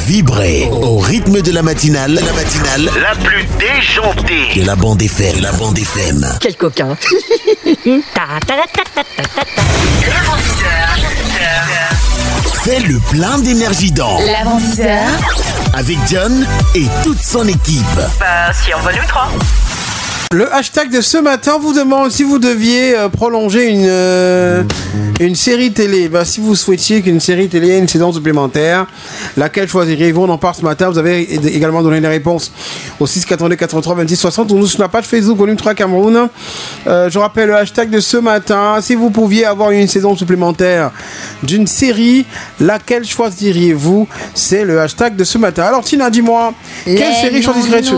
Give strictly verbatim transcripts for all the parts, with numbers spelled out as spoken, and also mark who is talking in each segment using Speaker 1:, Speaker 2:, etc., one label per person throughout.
Speaker 1: Vibrez au rythme de la matinale, la matinale la plus déjantée de la bande F M. La bande F M.
Speaker 2: Quel coquin.
Speaker 1: Fais le plein d'énergie dans
Speaker 3: L'avant-dix-heure
Speaker 1: avec John et toute son équipe.
Speaker 4: Bah, si on volume trois.
Speaker 5: Le hashtag de ce matin vous demande si vous deviez euh, prolonger une, euh, une série télé. Ben, si vous souhaitiez qu'une série télé ait une saison supplémentaire, laquelle choisiriez-vous? On en parle ce matin. Vous avez également donné les réponses au six quatre-vingt-deux quatre-vingt-trois vingt-six soixante ou nous sur la page Facebook Volume trois Cameroun. Euh, je rappelle le hashtag de ce matin. Si vous pouviez avoir une saison supplémentaire d'une série, laquelle choisiriez-vous? C'est le hashtag de ce matin. Alors Tina, dis-moi, quelle
Speaker 3: les
Speaker 5: série choisirais-tu?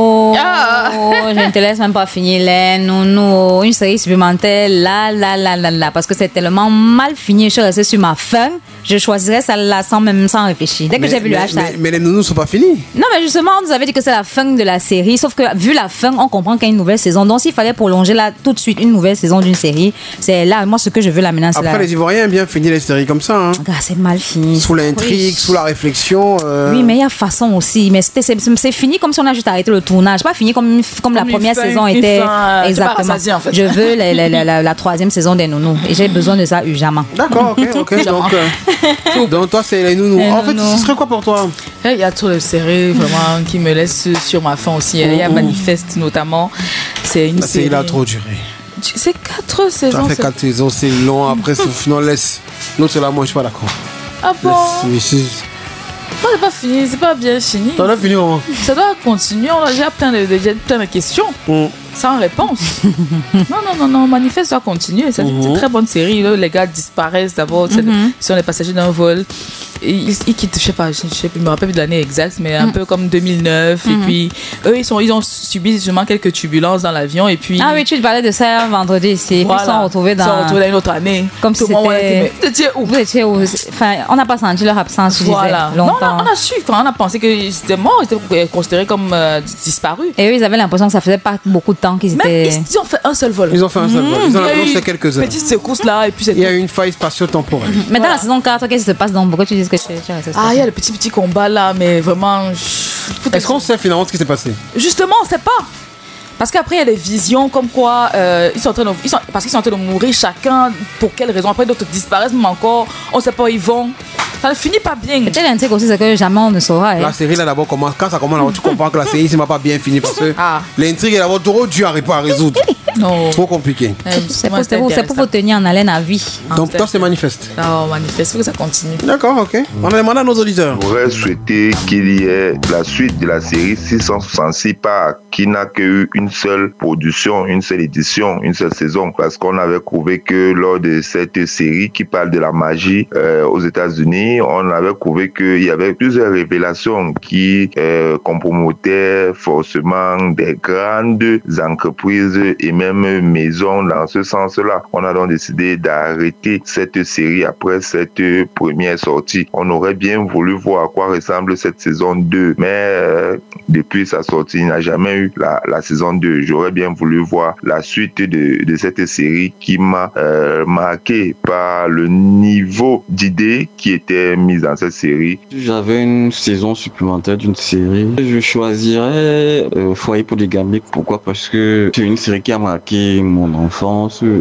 Speaker 3: Ah. Je ne te laisse même pas finir les nounous. Une série supplémentaire, là, là, là, là, là, parce que c'est tellement mal fini. Je suis restée sur ma fin. Je choisirais celle-là sans même sans réfléchir. Dès que
Speaker 5: mais,
Speaker 3: j'ai vu
Speaker 5: mais,
Speaker 3: le hashtag.
Speaker 5: Mais, mais les nounous sont pas finis.
Speaker 3: Non, mais justement, on nous avait dit que c'est la fin de la série. Sauf que vu la fin, on comprend qu'il y a une nouvelle saison. Donc, s'il fallait prolonger là tout de suite une nouvelle saison d'une série, c'est là, moi, ce que je veux là maintenant. C'est
Speaker 5: Après,
Speaker 3: là.
Speaker 5: les Ivoiriens aiment bien finir les séries comme ça. Hein.
Speaker 3: Ah, c'est mal fini.
Speaker 5: Sous l'intrigue,
Speaker 3: Oui.
Speaker 5: sous la réflexion. Euh...
Speaker 3: Oui, mais il y a façon aussi. Mais c'était, c'est, c'est fini comme si on a juste arrêté le tournage. Pas fini comme, comme, comme la première fin, saison était.
Speaker 2: Fin,
Speaker 3: exactement.
Speaker 2: Rassasié, en fait.
Speaker 3: Je veux la, la, la, la, la troisième saison des nounous. Et j'ai besoin de ça urgemment.
Speaker 5: D'accord, ok, ok. donc, euh, donc, toi, c'est les nounous.
Speaker 3: Les
Speaker 5: en fait,
Speaker 3: nounous.
Speaker 5: ce serait quoi pour toi?
Speaker 2: Il y a trop de séries vraiment qui me laissent sur ma faim aussi. Il y a Manifeste notamment. C'est une
Speaker 5: La
Speaker 2: série.
Speaker 5: série a trop duré.
Speaker 2: C'est quatre
Speaker 5: Ça
Speaker 2: saisons.
Speaker 5: fait
Speaker 2: c'est-
Speaker 5: quatre saisons, c'est long. Après, c'est- non, laisse. L'autre, c'est là, moi, je suis pas d'accord.
Speaker 2: Ah bon?
Speaker 5: Laisse- mais c'est-
Speaker 2: Non, c'est pas fini, c'est pas bien fini.
Speaker 5: T'en as fini, maman?
Speaker 2: Ça doit continuer. On a déjà plein de, de- plein de questions
Speaker 5: Mm.
Speaker 2: sans réponse. non, non, non, non. Manifeste doit continuer. C'est une très bonne série. Là. Les gars disparaissent d'abord. C'est- Ils sont les passagers d'un vol. Et ils, ils quittent, je sais pas, je sais pas, je me rappelle plus de l'année exacte, mais un peu comme deux mille neuf. Et puis, eux, ils, sont, ils ont subi justement quelques turbulences dans l'avion. Et puis,
Speaker 3: Ah oui, tu te parlais de ça vendredi ici.
Speaker 2: voilà,
Speaker 3: Ils se sont retrouvés
Speaker 2: ils se sont
Speaker 3: dans.
Speaker 2: retrouvés dans une autre année.
Speaker 3: Comme si
Speaker 2: Tout le monde
Speaker 3: c'était-
Speaker 2: était, mais vous étiez où?
Speaker 3: Vous étiez où? Enfin, on n'a pas senti leur absence, je
Speaker 2: Voilà.
Speaker 3: disais,
Speaker 2: Non,
Speaker 3: longtemps.
Speaker 2: on a, on a su, quand on a pensé qu'ils étaient morts, ils étaient considérés comme euh, disparus.
Speaker 3: Et eux, ils avaient l'impression que ça faisait pas beaucoup de temps qu'ils
Speaker 2: Même
Speaker 3: étaient.
Speaker 2: ils, ils ont fait un seul vol.
Speaker 5: Ils ont fait un seul vol. Ils
Speaker 2: Il
Speaker 5: en
Speaker 2: y a
Speaker 5: ont
Speaker 2: eu
Speaker 5: annoncé quelques-uns.
Speaker 2: Petite secousse là, et puis c'est
Speaker 5: Il y a
Speaker 2: tout.
Speaker 5: eu une faille spatio-temporelle.
Speaker 3: Mais dans
Speaker 2: Voilà.
Speaker 3: la saison quatre, qu'est-ce qui se passe donc? Pourquoi tu dis que tu tu restes
Speaker 2: Ah, il y a le petit petit combat là, mais vraiment. je-
Speaker 5: Est-ce qu'on sait finalement ce qui s'est passé?
Speaker 2: Justement, on sait pas. Parce qu'après, il y a des visions comme quoi euh, ils sont en train de, ils sont, parce qu'ils sont en train de mourir chacun, pour quelles raisons. Après, d'autres disparaissent, même encore, on sait pas où ils vont. Ça ne finit pas bien.
Speaker 3: Peut-être l'intrigue aussi, c'est que jamais on ne saura. hein.
Speaker 5: La série là d'abord commence. Quand ça commence, là, tu comprends que la série c'est pas bien fini parce que
Speaker 2: Ah.
Speaker 5: l'intrigue est d'abord trop dure à à résoudre.
Speaker 2: Non.
Speaker 5: Trop compliqué.
Speaker 2: Euh,
Speaker 3: C'est
Speaker 2: moi,
Speaker 3: pour, c'est pour- c'est pour vous tenir en haleine à vie.
Speaker 5: Donc toi c'est manifeste.
Speaker 2: Non, manifeste, faut que ça continue.
Speaker 5: D'accord, ok. On a demandé à nos auditeurs.
Speaker 6: J'aurais souhaité qu'il y ait la suite de la série six cent soixante-six parts qui n'a qu'une seule production, une seule édition, une seule saison. Parce qu'on avait trouvé que lors de cette série qui parle de la magie euh, aux États-Unis, on avait trouvé qu'il y avait plusieurs révélations qui euh, compromettaient forcément des grandes entreprises et même maisons dans ce sens-là. On a donc décidé d'arrêter cette série après cette première sortie. On aurait bien voulu voir à quoi ressemble cette saison deux, mais euh, depuis sa sortie, il n'y a jamais eu la, la saison deux. J'aurais bien voulu voir la suite de, de cette série qui m'a euh, marqué par le niveau d'idées qui était mise dans cette série.
Speaker 7: Si j'avais une saison supplémentaire d'une série, je choisirais euh, Foyer polygamique. Pourquoi? Parce que c'est une série qui a marqué mon enfance et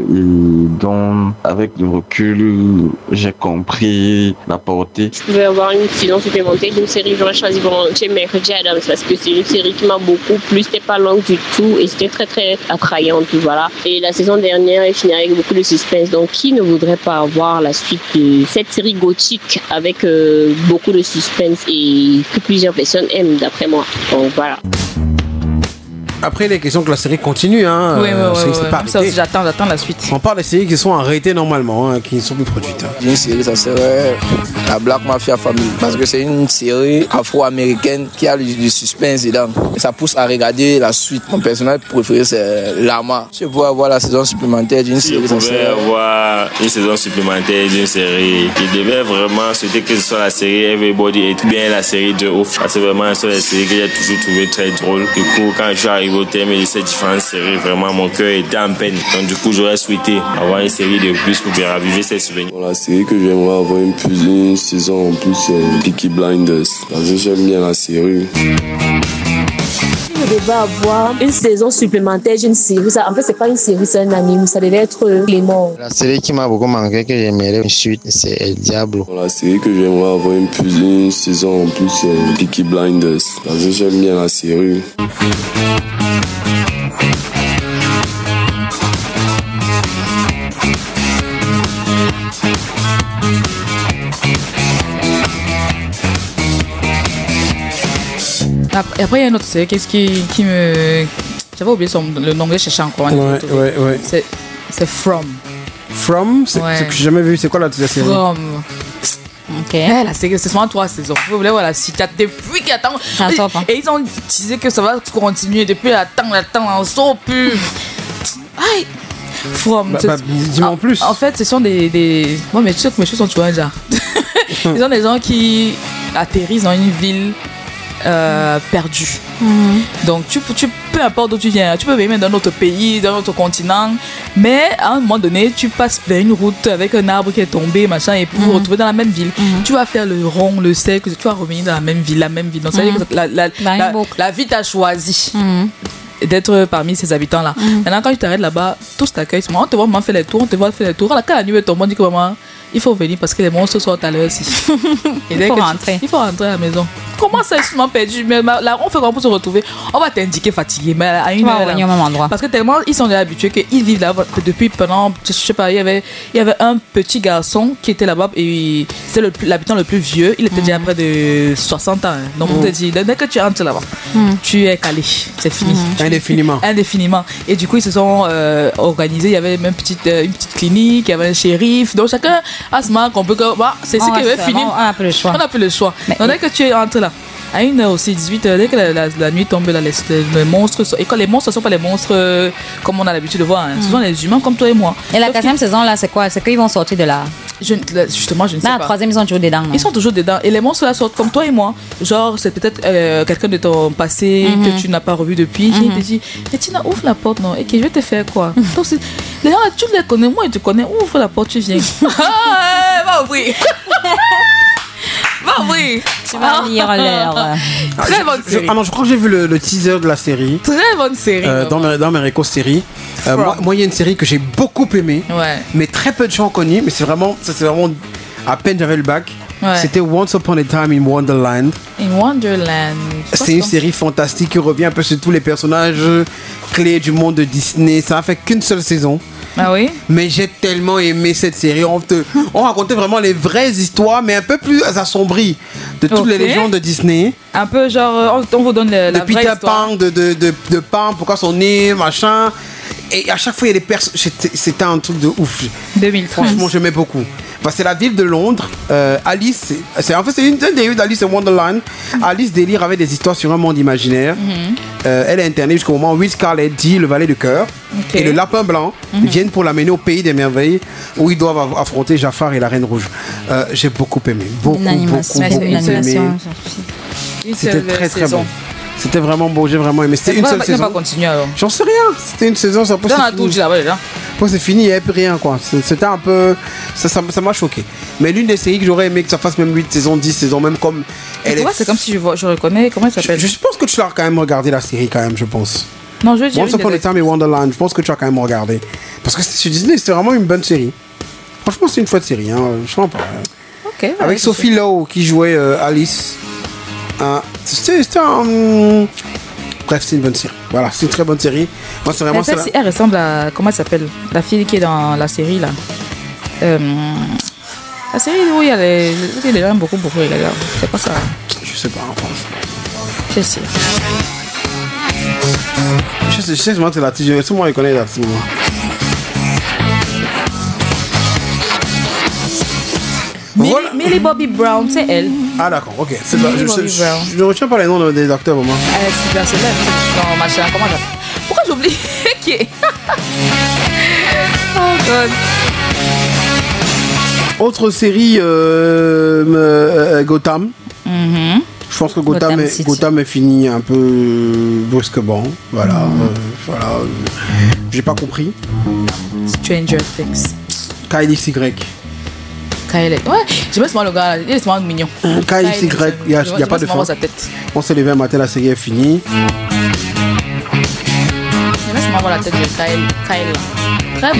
Speaker 7: dont, avec le recul, j'ai compris la portée.
Speaker 8: Je pouvais avoir une saison supplémentaire d'une série, j'aurais choisi volontiers Mercredi Adams parce que c'est une série qui m'a beaucoup plu, c'était pas longue du tout et c'était très très attrayant, puis voilà. Et la saison dernière, elle finit avec beaucoup de suspense, donc qui ne voudrait pas avoir la suite de cette série gothique avec euh, beaucoup de suspense et que plusieurs personnes aiment d'après moi. Donc voilà.
Speaker 5: Après, les questions que la série continue, hein.
Speaker 2: Oui, oui,
Speaker 5: euh,
Speaker 2: oui.
Speaker 5: c'est-
Speaker 2: oui,
Speaker 5: c'est
Speaker 2: oui.
Speaker 5: pas
Speaker 2: Même ça
Speaker 5: arrêté.
Speaker 2: aussi, j'attends, j'attends la suite.
Speaker 5: On parle des séries qui sont arrêtées normalement, hein, qui ne sont plus produites. hein.
Speaker 9: Une série, ça serait la Black Mafia Family. Parce que c'est une série afro-américaine qui a du, du suspense dedans. Et ça pousse à regarder la suite. Mon personnage préféré, c'est Lama. Si je pouvais avoir la saison supplémentaire d'une
Speaker 10: Si je
Speaker 9: série, ça
Speaker 10: pouvais
Speaker 9: serait...
Speaker 10: avoir une saison supplémentaire d'une série, je devais vraiment souhaiter que ce soit la série Everybody et bien la série de Ouf. Parce que vraiment, ce sont les séries que j'ai toujours trouvé très drôles. Du coup, quand je suis arrivé au terme de ces différentes séries, vraiment mon cœur était en peine. Donc du coup, j'aurais souhaité avoir une série de plus pour bien raviver ces souvenirs.
Speaker 11: Bon, la série que j'aimerais avoir une, plus, une saison en plus, c'est Peaky Blinders. Parce que j'aime bien la série.
Speaker 8: Je devais avoir une saison supplémentaire d'une série. Ça, en fait, c'est pas une série, c'est un anime. Ça devait être Clément.
Speaker 12: La série qui m'a beaucoup manqué, que j'aimerais une suite, c'est El Diablo.
Speaker 11: Bon, la série que j'aimerais avoir une, plus, une saison en plus, c'est Peaky Blinders. Parce que j'aime bien la série.
Speaker 2: Et après, il y a une autre série qu'est-ce qui, qui me. J'avais oublié son, le nom, je cherchais encore.
Speaker 5: Ouais, ouais, ouais.
Speaker 2: C'est, c'est From.
Speaker 5: From c'est,
Speaker 2: ouais.
Speaker 5: c'est que j'ai jamais vu. C'est quoi la, la série?
Speaker 2: From.
Speaker 3: Ok.
Speaker 2: Ouais, la série, c'est seulement trois saisons. Vous voulez voir la suite? Depuis qu'il attend. Et, et ils ont disé que ça va continuer. Depuis l'attend, l'attend, on sort plus. Aïe! From.
Speaker 5: Bah, bah, dis-moi en plus.
Speaker 2: En fait, ce sont des. des... Moi, mes choses, mes choses sont toujours un genre. Ils sont des gens qui atterrissent dans une ville. Euh, perdu. Mm-hmm. Donc, tu, tu, peu importe d'où tu viens, tu peux venir d'un autre pays, d'un autre continent, mais à un moment donné, tu passes vers une route avec un arbre qui est tombé, machin, et pour mm-hmm. vous retrouver dans la même ville. Mm-hmm. Tu vas faire le rond, le cercle, tu vas revenir dans la même ville, la même ville. Donc, ça veut dire que la, la, la, la, la vie t'a choisi. Mm-hmm. D'être parmi ces habitants-là. Mm-hmm. Maintenant, quand tu t'arrêtes là-bas, tous t'accueillent. On te voit maman faire les tours, on te voit faire les tours. Quand la nuit est tombée, on dit que maman, il faut venir parce que les monstres sortent à l'heure aussi.
Speaker 3: Il faut rentrer.
Speaker 2: Tu, il faut rentrer à la maison. Comment ça, ils sont perdus? Mais là, on fait comment pour se retrouver? On va t'indiquer fatigué, mais à une heure. Là, au même endroit. Parce que tellement ils sont déjà habitués qu'ils vivent là-bas depuis pendant, je sais pas, il y avait, il y avait un petit garçon qui était là-bas et c'est le, l'habitant le plus vieux. Il était mm. déjà près de soixante ans. Hein. Donc mm. on te dit, dès que tu rentres là-bas, mm. tu es calé. C'est fini.
Speaker 5: Mm. Indéfiniment.
Speaker 2: Indéfiniment. Et du coup, ils se sont euh, organisés. Il y avait même petite, euh, une petite clinique, il y avait un shérif. Donc chacun a ce moment qu'on peut que, bah, c'est ce qui est fini.
Speaker 3: On n'a plus le choix.
Speaker 2: On n'a plus le choix. Mais donc dès que tu es rentré là, à une heure aussi, dix-huit heures, dès que la, la, la nuit tombe, là, les, les monstres sont, et quand les monstres ne sont pas les monstres euh, comme on a l'habitude de voir, hein, mm. ce sont les humains comme toi et moi.
Speaker 3: Et la quatrième saison, là, c'est quoi? C'est qu'ils vont sortir de là?
Speaker 2: Je, justement, je ne sais
Speaker 3: là,
Speaker 2: pas.
Speaker 3: La troisième, ils sont toujours dedans. Non?
Speaker 2: Ils sont toujours dedans. Et les monstres là sortent comme toi et moi. Genre, c'est peut-être euh, quelqu'un de ton passé mm-hmm. que tu n'as pas revu depuis. Mm-hmm. Il te dit, mais Tina, ouvre la porte, non? Et que je vais te faire quoi? Donc, les gens, tu les connais, moi, ils te connais. Ouvre la porte, tu viens. Ah, va ouvrir. Va ouvrir.
Speaker 3: Tu vas lire l'heure.
Speaker 2: Très bonne série.
Speaker 5: Je, ah non, je crois que j'ai vu le, le teaser de la série.
Speaker 2: Très bonne série.
Speaker 5: Euh, dans, mes, dans mes récos séries. Euh, moi, moi, il y a une série que j'ai beaucoup aimée.
Speaker 2: Ouais.
Speaker 5: Mais très peu de gens ont connu. Mais c'est vraiment, ça, c'est vraiment à peine j'avais le bac.
Speaker 2: Ouais.
Speaker 5: C'était Once Upon a Time in Wonderland.
Speaker 2: In Wonderland.
Speaker 5: C'est une série fantastique qui revient un peu sur tous les personnages clés du monde de Disney. Ça n'a fait qu'une seule saison.
Speaker 2: Ah oui?
Speaker 5: Mais j'ai tellement aimé cette série. On, te, on racontait vraiment les vraies histoires, mais un peu plus assombries de toutes okay. les légendes de Disney.
Speaker 2: Un peu genre, on, on vous donne la,
Speaker 5: de
Speaker 2: la
Speaker 5: Peter
Speaker 2: vraie histoire.
Speaker 5: Pan, de, de, de, de Pan, pourquoi son nez, machin. Et à chaque fois, il y a des personnes. C'était un truc de ouf.
Speaker 2: deux mille trois.
Speaker 5: Franchement, j'aimais beaucoup. Parce que c'est la ville de Londres. Euh, Alice, c'est, c'est, en fait, c'est une des rues d'Alice in Wonderland. Mm-hmm. Alice délire avec des histoires sur un monde imaginaire. Mm-hmm. Euh, elle est internée jusqu'au moment où Will Scarlet dit le valet du cœur. Okay. Et le lapin blanc mm-hmm. viennent pour l'amener au pays des merveilles où ils doivent affronter Jafar et la reine rouge. Euh, j'ai beaucoup aimé. Beaucoup, beaucoup, beaucoup aimé. C'était très, très bon. C'était vraiment beau, j'ai vraiment aimé. C'était
Speaker 2: c'est
Speaker 5: une
Speaker 2: pas,
Speaker 5: seule
Speaker 2: pas,
Speaker 5: saison.
Speaker 2: Pas continuer alors.
Speaker 5: J'en sais rien. C'était une saison, ça peut
Speaker 2: c'est fini.
Speaker 5: Après c'est fini, il n'y avait plus rien quoi. C'était un peu, ça, ça, ça m'a choqué. Mais l'une des séries que j'aurais aimé que ça fasse même huit saisons, dix saisons, même comme.
Speaker 2: Elle est... C'est comme si je, vois, je reconnais. Comment elle s'appelle?
Speaker 5: Je, je pense que tu l'as quand même regardé la série quand même, je pense.
Speaker 2: Non, je dis.
Speaker 5: Once Upon a Time in Wonderland, je pense que tu as quand même regardé. Parce que sur Disney, c'était vraiment une bonne série. Franchement, c'est une chouette série. Hein. Je sais pas.
Speaker 2: Ok. Ouais,
Speaker 5: avec Sophie Lowe qui jouait euh, Alice. Euh, c'était, c'était un. Bref, c'est une bonne série. Voilà, c'est une très bonne série. Moi, c'est vraiment
Speaker 2: ça. Elle ressemble à. Comment elle s'appelle? La fille qui est dans la série, là. Euh, la série où il y a les, les gens beaucoup, beaucoup, les gars. C'est pas ça.
Speaker 5: Je sais pas, en France.
Speaker 2: Je sais.
Speaker 5: Je sais, je sais, moi, c'est la petite. Tout le monde connaît la petite.
Speaker 2: Voilà. Millie Bobby Brown, c'est elle.
Speaker 5: Ah d'accord, ok. C'est je, je, je, je ne retiens pas les noms des acteurs, maman.
Speaker 2: Elle est super célèbre. Non, machin, comment ça? Pourquoi j'oublie qui est? Oh God.
Speaker 5: Autre série, euh, euh, Gotham.
Speaker 2: Mm-hmm.
Speaker 5: Je pense que Gotham, est, Gotham est fini un peu brusquement. Voilà. Mm. Euh, voilà. J'ai pas compris.
Speaker 2: Stranger Things.
Speaker 5: Kyle X Y.
Speaker 2: Kyle. Ouais, je me sens le gars, il est vraiment mignon.
Speaker 5: Kyle X Y, il n'y a, y a pas de fin. On s'est levé un matin, la série est finie.
Speaker 2: Je me sens la tête de Kyle. Kyle. Très beau.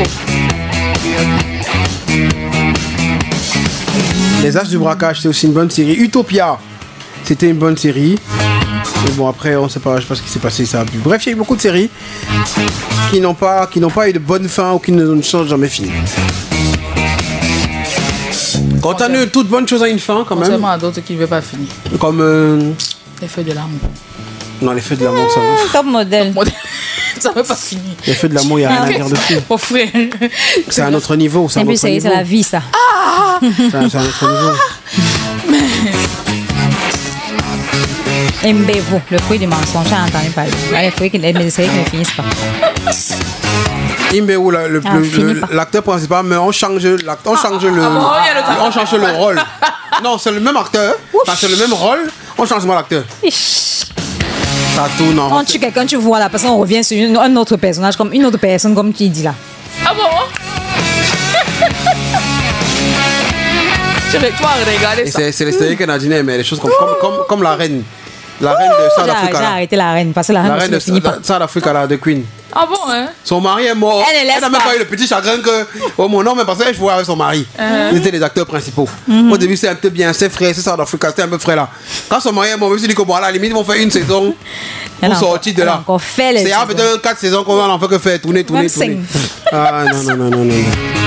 Speaker 5: Les As du braquage, c'est aussi une bonne série. Utopia, c'était une bonne série. Mais bon, après, on sait pas, je sais pas ce qui s'est passé, ça a pu. Bref, il y a eu beaucoup de séries qui n'ont pas, qui n'ont pas eu de bonne fin ou qui ne sont jamais finies. Quand on a toute bonne chose à une fin, quand même.
Speaker 2: Contrairement à d'autres qui ne veulent pas finir.
Speaker 5: Comme. Euh...
Speaker 2: Les feux de l'amour.
Speaker 5: Non, les feux de l'amour, ça va.
Speaker 3: Top modèle.
Speaker 2: Top modèle. Ça ne veut pas finir.
Speaker 5: Les feux de l'amour, il n'y a rien à dire dessus.
Speaker 2: Mon frère.
Speaker 5: C'est un autre niveau. C'est
Speaker 3: un autre niveau. C'est la vie, ça.
Speaker 2: Ah
Speaker 5: c'est, un, c'est un autre niveau.
Speaker 3: Aimez-vous, le fruit du mensonge, j'ai entendu parler. Les fruits qui les séries qui ne finissent pas.
Speaker 5: Imbewu, le, le, ah, le, l'acteur principal, mais on change, l'acteur, on change, ah, le,
Speaker 2: ah,
Speaker 5: on change le rôle. Non, c'est le même acteur, enfin, c'est le même rôle, on change pas l'acteur. Ça tourne en...
Speaker 3: Quand tu quelqu'un, tu vois la personne, on revient sur une, un autre personnage, comme une autre personne, comme tu dis là.
Speaker 2: Ah bon? Tu vas regarder ça.
Speaker 5: C'est, c'est les séries que Nadine aime, les choses comme, comme, comme, comme la reine. La reine de South Africa.
Speaker 3: J'ai arrêté la reine, parce que la reine,
Speaker 5: la reine de South Africa, la de Queen.
Speaker 2: Ah bon, hein?
Speaker 5: Son mari est mort.
Speaker 3: Elle,
Speaker 5: elle n'a même pas eu le petit chagrin que. Oh mon nom, mais parce que je jouais avec son mari. Uh-huh. Ils étaient les acteurs principaux. Mm-hmm. Au début, c'est un peu bien, c'est frère, c'est South Africa, c'était un peu frère là. Quand son mari est mort, je me suis dit que bon, à la limite, ils vont faire une saison pour sortir de là. C'est à peut-être quatre saisons qu'on va en faire que faire tourner, tourner, tourner. Ah non, non, non, non, non.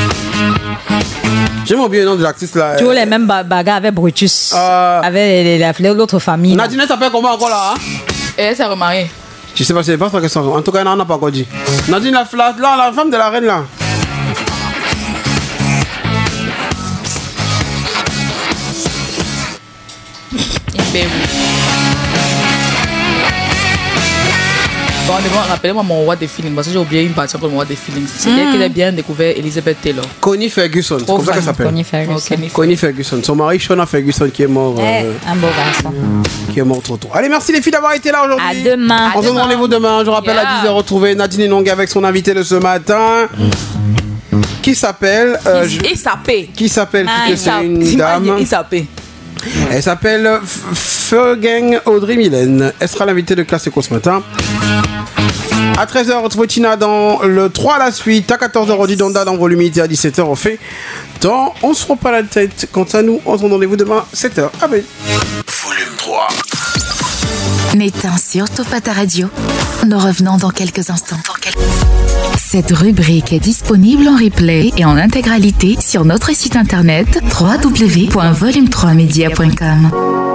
Speaker 5: J'aime bien le nom de l'actrice là.
Speaker 3: Tu vois les mêmes bagarres avec Brutus, euh... avec l'autre famille.
Speaker 5: Nadine s'appelle comment encore là? Hein?
Speaker 2: Et elle s'est remariée.
Speaker 5: Je sais pas, c'est pas sa question. En tout cas, on n'a pas encore dit. Nadine, la, la, la, la femme de la reine là.
Speaker 2: Bon, rappelez-moi mon What the Feeling, parce que j'ai oublié une partie pour mon What the Feeling. C'est mm. qu'elle a bien découvert Elizabeth Taylor.
Speaker 5: Connie Ferguson, c'est comme ça qu'elle s'appelle.
Speaker 3: Connie Ferguson.
Speaker 5: Okay. Connie Ferguson. Son mari, Shona Ferguson, qui est mort.
Speaker 3: Eh, euh, un beau garçon.
Speaker 5: Qui est mort trop tôt. Allez, merci les filles d'avoir été là aujourd'hui.
Speaker 3: À demain.
Speaker 5: On se donne rendez-vous demain. Je rappelle yeah. à dix heures, retrouver Nadine Nong avec son invité de ce matin. Mm. Qui s'appelle.
Speaker 2: Euh, je... Il s'appelle.
Speaker 5: Qui s'appelle, ah, c'est une dame.
Speaker 2: Il s'appelle.
Speaker 5: Elle s'appelle Fergang Audrey Mylène. Elle sera l'invitée de Classe Éco ce matin. À treize heures, retrouvez Tina dans le trois à la suite. À quatorze heures, Donda dans Volumité. À dix-sept heures, on fait dans On se prend pas la tête. Quant à nous, on se donne rendez-vous demain, sept heures. Ah ben.
Speaker 1: Volume trois.
Speaker 13: N'éteins surtout pas ta radio. Nous revenons dans quelques instants. Dans quelques... Cette rubrique est disponible en replay et en intégralité sur notre site internet w w w point volume trois media point com.